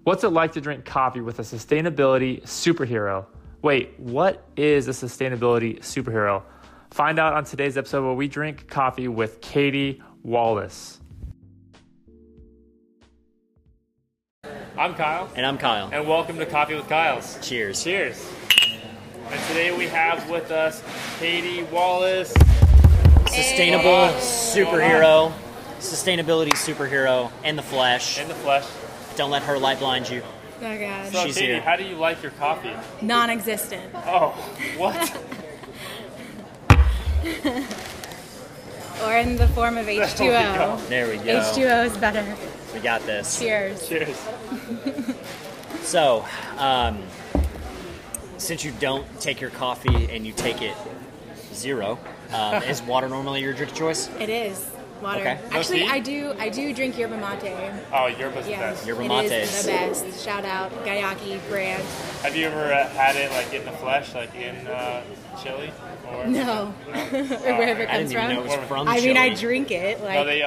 What's it like to drink coffee with a sustainability superhero? Wait, what is a sustainability superhero? Find out on today's episode where we drink coffee with Katie Wallace. I'm Kyle. And I'm Kyle. And welcome to Coffee with Kyle's. Cheers. Cheers. And today we have with us Katie Wallace. Sustainable superhero. Sustainability superhero in the flesh. In the flesh. Don't let her light blind you. Oh, God. So She's Katie, here. how do you like your coffee? Non-existent. Oh, what? Or in the form of H2O. There we go. H2O is better. We got this. Cheers. Cheers. So, since you don't take your coffee and you take it zero, is water normally your drink of choice? It is. Water. Okay. No Actually, tea? I do drink yerba mate. Oh, yerba's the Yeah, best. Yerba it mate is is- the best. Shout out Gayaki brand. Have you ever had it like in the flesh, like in Chile? Or No, or wherever it I comes didn't even know it from. was from I Chile. mean, I drink it. Like, No, they.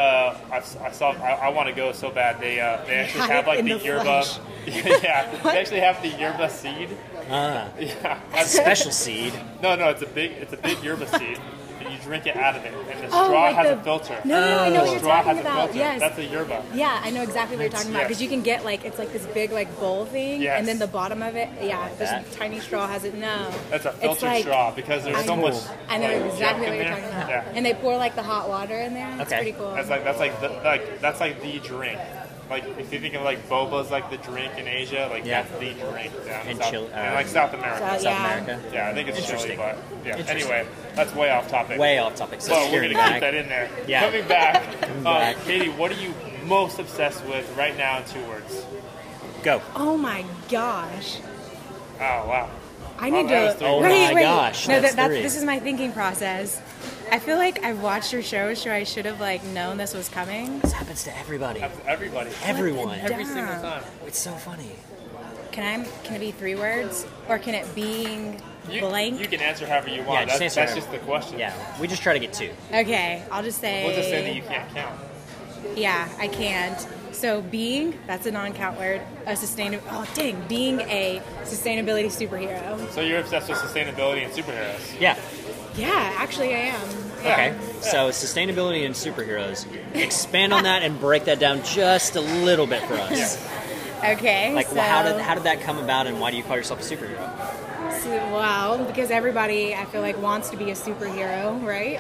I want to go so bad. They actually Had have it like in the the yerba. flesh. Yeah, they actually have the yerba seed. Yeah, It's a special seed. No, it's a big yerba seed. And you drink it out of it, and the Oh, straw like has the- a filter. No, I know The what you're straw talking has a about. filter. Yes. That's a yerba. Yeah, I know exactly what you're talking about Yes. because you can get like it's like this big like bowl thing, Yes. and then the bottom of it, yeah, this that. tiny straw has it. No, That's a It's filtered like- straw because there's I so know. much. I know like, exactly junk what in you're there. talking about. Yeah. And they pour like the hot water in there. That's Okay. pretty cool. That's like the drink. Like if you think of like boba's like the drink in Asia, like Yeah. that's the drink down in And South, Chile- and like South America. So, South yeah. America. Yeah, I think it's Chile, Interesting. but yeah. Interesting. Anyway, that's way off topic. Way off topic. So Well, we're steering gonna back. keep that in there. Yeah. Coming back, back. Katie, what are you most obsessed with right now in 2 words? Go. Oh my gosh. Oh wow. I need that was to. 3 Oh words. my gosh, No, that's that's 3. this is my thinking process. I feel like I've watched your show, so I should have like known this was coming. This happens to everybody. That's everybody. Everyone. Every single Damn. time. It's so funny. Can it be 3 words, or can it be blank? You can answer however you want. Yeah, just that's answer just the question. Yeah, we just try to get 2. Okay, I'll just say. We'll just say that you can't count. Yeah, I can't. So being, that's a non-count word. Being a sustainability superhero. So you're obsessed with sustainability and superheroes. Yeah. Yeah, actually I am. Yeah. Okay. So sustainability and superheroes. Expand on that and break that down just a little bit for us. Okay. Like, so, how did that come about, and why do you call yourself a superhero? Well, because everybody, I feel like, wants to be a superhero, right?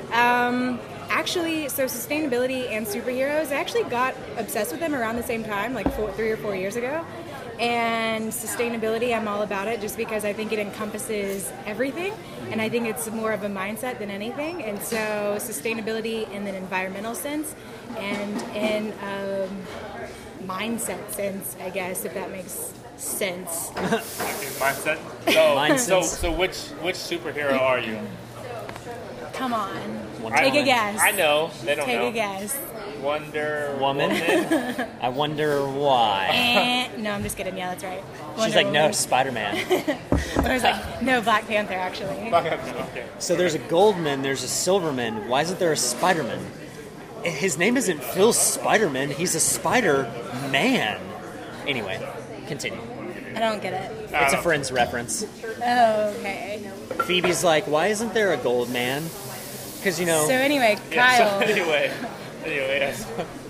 Actually, so sustainability and superheroes, I actually got obsessed with them around the same time, like 3 or 4 years ago. And sustainability, I'm all about it just because I think it encompasses everything. And I think it's more of a mindset than anything. And so sustainability in an environmental sense and in a mindset sense, I guess, if that makes sense. Mindset. Mindset. So which superhero are you? Come on. Wonder Take a Woman. guess. I know. They don't Take know. a guess. Wonder Woman? I wonder why. No, I'm just kidding. Yeah, that's right. She's Wonder like, no, Woman. Spider-Man. I was like, no, Black Panther, actually. Okay. So there's a Goldman, there's a Silverman. Why isn't there a Spider-Man? His name isn't Phil Spider-Man. He's a Spider-Man. Anyway, continue. I don't get it. It's a Friends reference. Oh, okay. Phoebe's like, why isn't there a Goldman? Because, you know... So anyway, Yeah, Kyle. so anyway, yes.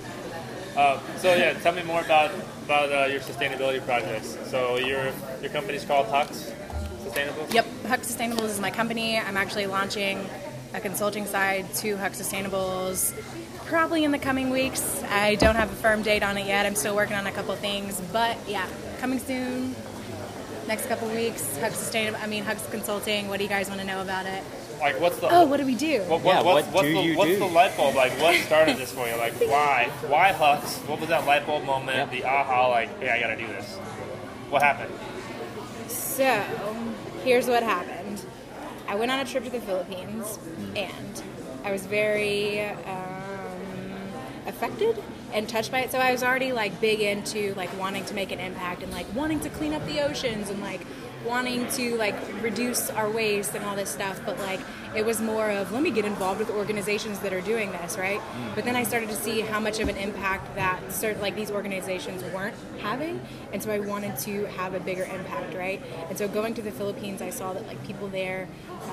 So yeah, tell me more about your sustainability projects. So your company's called Hux Sustainable. Yep, Huck Sustainables is my company. I'm actually launching a consulting side to Huck Sustainables probably in the coming weeks. I don't have a firm date on it yet. I'm still working on a couple things, but yeah, coming soon. Next couple weeks, Huck's Consulting. What do you guys want to know about it? Like, what's the Oh, what do we do? what do you what's do? the light bulb? Like, what started this for you? Like, why Hux? What was that light bulb moment? Yep. The aha, like, hey, I gotta do this. What happened? So, here's what happened. I went on a trip to the Philippines, and I was very affected and touched by it. So I was already like big into like wanting to make an impact and like wanting to clean up the oceans and like wanting to like reduce our waste and all this stuff, but like it was more of let me get involved with organizations that are doing this, right? But then I started to see how much of an impact that certain like these organizations weren't having, and so I wanted to have a bigger impact, right? And so going to the Philippines, I saw that like people there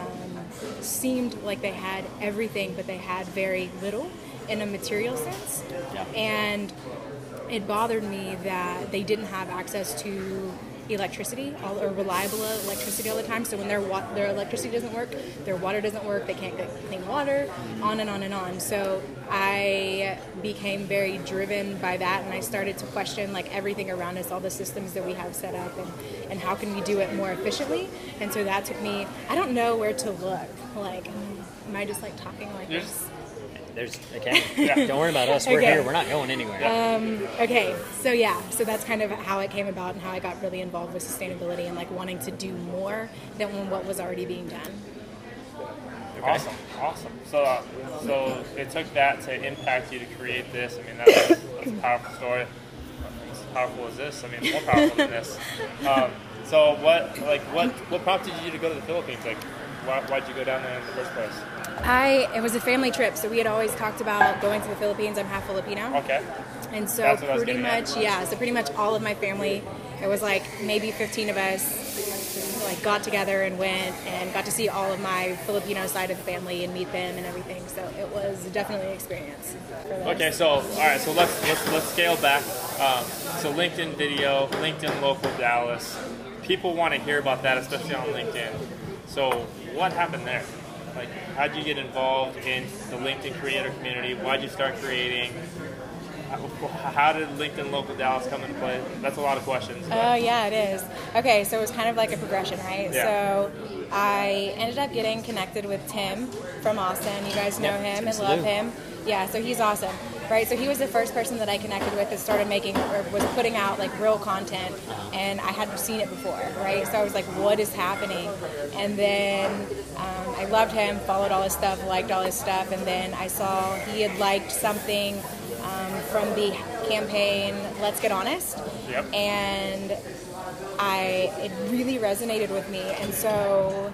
seemed like they had everything, but they had very little in a material sense. Yeah. And it bothered me that they didn't have access to electricity or reliable electricity all the time. So when their electricity doesn't work, their water doesn't work, they can't get clean water, on and on and on. So I became very driven by that, and I started to question like everything around us, all the systems that we have set up, and how can we do it more efficiently. And so that took me, I don't know where to look. Like, am I just like talking like this? Okay. Yeah. Don't worry about us. We're Okay. here. We're not going anywhere. Okay, so that's kind of how it came about and how I got really involved with sustainability and like wanting to do more than what was already being done. Awesome. So it took that to impact you to create this. I mean, that's a powerful story. As powerful as this, I mean, it's more powerful than this. So what prompted you to go to the Philippines? Like, why'd you go down there in the first place? It was a family trip, so we had always talked about going to the Philippines. I'm half Filipino. Okay. And so That's what I was pretty getting much, at. so pretty much all of my family, it was like maybe 15 of us, like got together and went and got to see all of my Filipino side of the family and meet them and everything. So it was definitely an experience for this. Okay, so all right, so let's scale back. So LinkedIn video, LinkedIn local Dallas. People want to hear about that, especially on LinkedIn. So what happened there? Like, how'd you get involved in the LinkedIn creator community? Why'd you start creating? How did LinkedIn Local Dallas come into play? That's a lot of questions. Oh, yeah, it is. Okay, so it was kind of like a progression, right? Yeah. So I ended up getting connected with Tim from Austin. You guys know him and love him. Yeah, so he's awesome, right? So he was the first person that I connected with that started making or was putting out like real content, and I hadn't seen it before, right? So I was like, what is happening? And then I loved him, followed all his stuff, liked all his stuff, and then I saw he had liked something from the campaign Let's Get Honest. Yep. And it really resonated with me, and so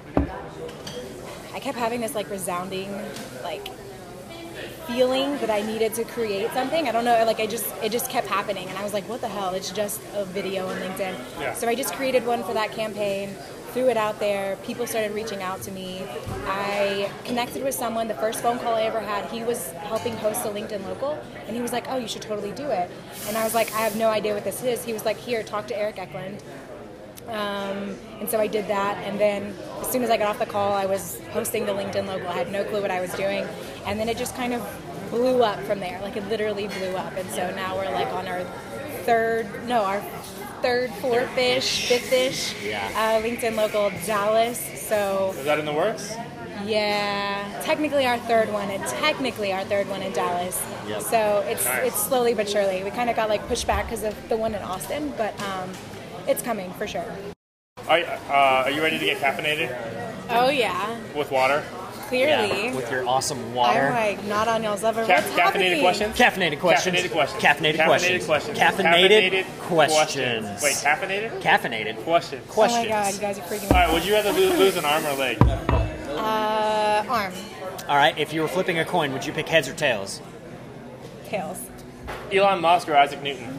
I kept having this like resounding like feeling that I needed to create something. I don't know, like it just kept happening, and I was like, what the hell, it's just a video on LinkedIn. Yeah. So I just created one for that campaign, threw it out there, people started reaching out to me. I connected with someone, the first phone call I ever had, he was helping host a LinkedIn Local, and he was like, oh, you should totally do it. And I was like, I have no idea what this is. He was like, here, talk to Eric Eklund. And so I did that, and then as soon as I got off the call, I was hosting the LinkedIn Local. I had no clue what I was doing, and then it just kind of blew up from there. Like it literally blew up, and so now we're like on our third, fourth-ish, fifth-ish LinkedIn Local Dallas. So Is that in the works? yeah, technically our third one in Dallas. Yep. So it's Nice. it's slowly but surely. We kind of got like pushed back because of the one in Austin, but it's coming for sure. Are you ready to get caffeinated Oh yeah, with water? clearly. With your awesome water. I'm like not on y'all's level. What's Caffeinated happening? questions? Caffeinated questions. Caffeinated questions. Caffeinated questions. Questions. Caffeinated questions. Wait, caffeinated? Caffeinated Questions. Oh my questions. god, you guys are freaking All me. right, would you rather lose an arm or a leg? Arm, All right, if you were flipping a coin, would you pick heads or tails? tails. Elon Musk or Isaac Newton?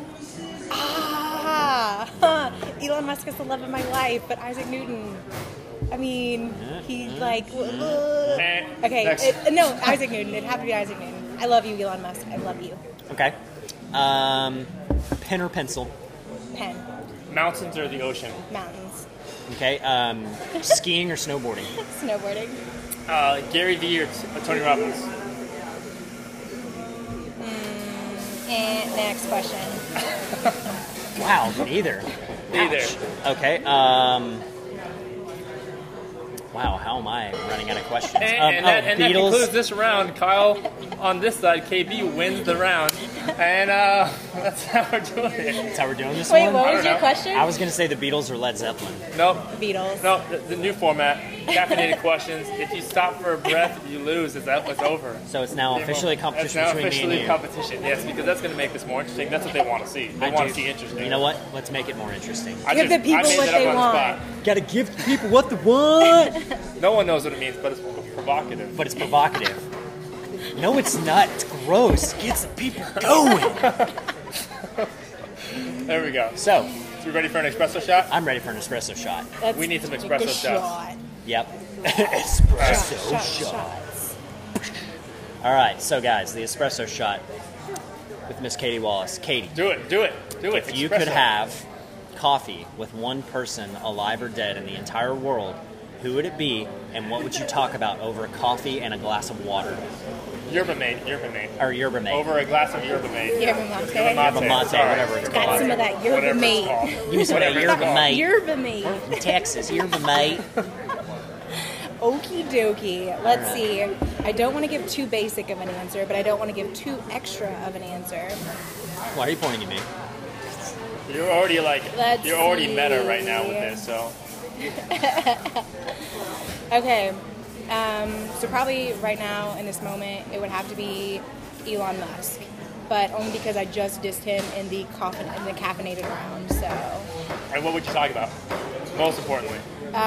Elon Musk is the love of my life, but Isaac Newton. I mean, he's like. Okay, Next. no, Isaac Newton. It'd have to be Isaac Newton. I love you, Elon Musk. I love you. Okay. Pen or pencil? Pen, Mountains or the ocean? mountains, Okay. Skiing or snowboarding? snowboarding. Gary Vee or Tony Robbins? And next question. Wow, neither. Neither. Ouch. Okay. Wow, how am I running out of questions? And that Beatles. concludes this round. Kyle on this side, KB wins the round. And that's how we're doing it. That's how we're doing this Wait, one? what I was don't your know. question? I was going to say the Beatles or Led Zeppelin. Nope. Beatles. No, the new format, caffeinated questions. If you stop for a breath, you lose. It's over. So it's now officially a competition It's now between officially me and you. competition, yes, because that's going to make this more interesting. That's what they want to see. They I want do. to see interesting. You know what? Let's make it more interesting. Give the people made what that up they on the want. spot. Gotta give people what they want. No one knows what it means, but it's provocative. But it's provocative. No, it's not. It's gross. Gets the people going. There we go. So, So we ready for an espresso shot? I'm ready for an espresso shot. Let's We need some take espresso a shots. shot. Yep. Espresso shot. Shots. All right, so guys, the espresso shot with Miss Katie Wallace. Katie, Do it. if you could have coffee with one person, alive or dead, in the entire world, who would it be, and what would you talk about over a coffee and a glass of water? Yerba mate. Or yerba mate. Over a glass of yerba mate. Yerba mate. Yerba mate, sorry. whatever it's Got called. some of that yerba Whatever it's mate. called. Give me some of that Whatever it's yerba called. mate. Yerba mate. In Texas, yerba mate. Okie dokie. Let's see. I don't want to give too basic of an answer, but I don't want to give too extra of an answer. Why are you pointing at me? You're already Let's you're already see. meta right now with this, so Okay. So probably right now in this moment, it would have to be Elon Musk, but only because I just dissed him in the caffeinated round. So. and what would you talk about? Most importantly.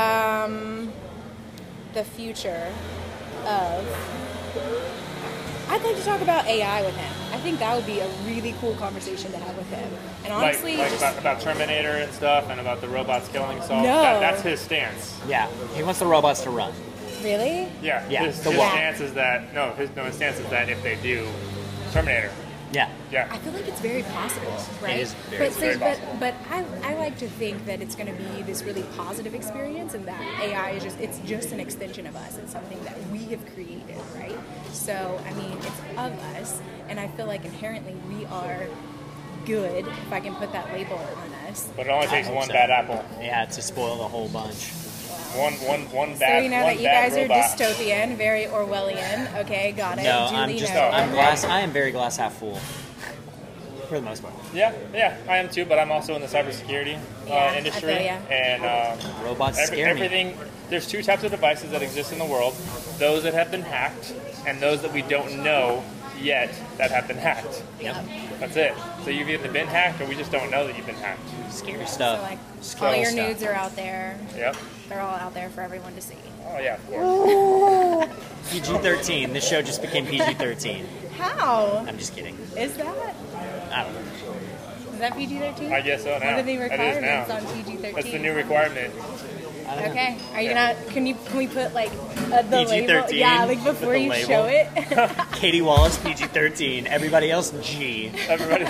The future of. I'd like to talk about AI with him. I think that would be a really cool conversation to have with him. And honestly, like just, about Terminator and stuff, and about the robots killing us all. No. That's his stance. Yeah, he wants the robots to run. really? Yeah. Yeah, His the what? stance is that his stance is that if they do Terminator. Yeah. Yeah. I feel like it's very possible, right? is very, very possible. But I like to think that it's going to be this really positive experience, and that AI is just an extension of us. It's something that we have created, right? So I mean, it's of us, and I feel like inherently we are good, if I can put that label on us. But it only takes hope one so. bad apple. Yeah, to spoil the whole bunch. One So bad. you know one that you bad guys are robot. dystopian, very Orwellian. Okay, got it. No, Duly I'm just, noted. I am very glass half full. For the most part. Yeah, I am too, but I'm also in the cybersecurity Yeah, industry, I feel ya. and Robots scare me. everything. There's two types of devices that exist in the world: those that have been hacked, and those that we don't know yet that have been hacked. Yep. That's it. So you've either been hacked, or we just don't know that you've been hacked. Scary So stuff. like Scary all your stuff. nudes are out there. Yep. They're all out there for everyone to see. Oh yeah, of course. PG-13. This show just became PG-13. How I'm just kidding. is that? I don't know. Is that PG-13? I guess so now. What are the It is requirements now. on PG-13? That's the new requirement. I don't know. Okay. Are you Yeah. not? Can we put like the label? PG-13 Yeah, like with before the you label? show it. Katie Wallace, PG-13. Everybody else, G. Everybody.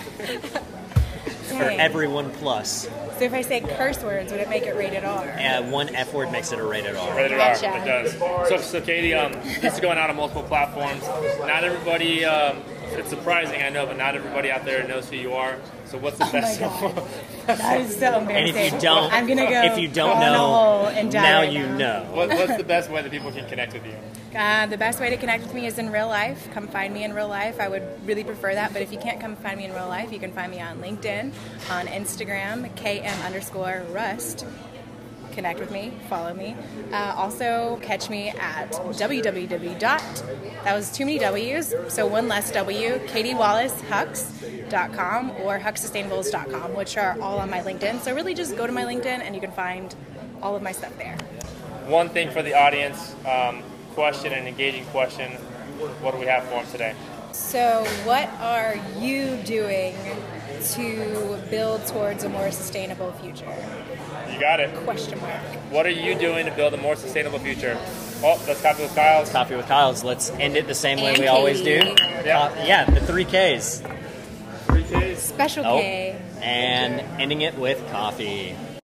For Dang. everyone plus. So if I say curse words, would it make it rated R? One F word makes it a rated R. Rated R. Gotcha. It does. So Katie, this is going out on multiple platforms. Not everybody. It's surprising, I know, but not everybody out there knows who you are. So what's the best? God. That is so embarrassing. And if you don't, I'm gonna go. if you don't fall in a know, hole and die now right you know. What's the best way that people can connect with you? The best way to connect with me is in real life. Come find me in real life. I would really prefer that. But if you can't come find me in real life, you can find me on LinkedIn, on Instagram, KM_Rust. Connect with me, follow me. Also, catch me at www. That was too many W's, so one less W, KatieWallaceHux.com or HuxSustainables.com, which are all on my LinkedIn. So really just go to my LinkedIn and you can find all of my stuff there. One thing for the audience, question, an engaging question. What do we have for them today? So what are you doing to build towards a more sustainable future? You got it. Question mark. What are you doing to build a more sustainable future? Oh, let's copy with Kyle's. Coffee with Kyle's. Let's end it the same way And we always do. Katie. Yeah. The 3 Ks. 3 Ks. Special Oh, K. and ending it with coffee.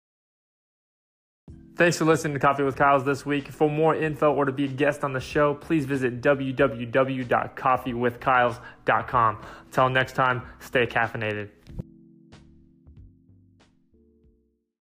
Thanks for listening to Coffee with Kyle's this week. For more info or to be a guest on the show, please visit www.coffeewithkyles.com. Until next time, stay caffeinated.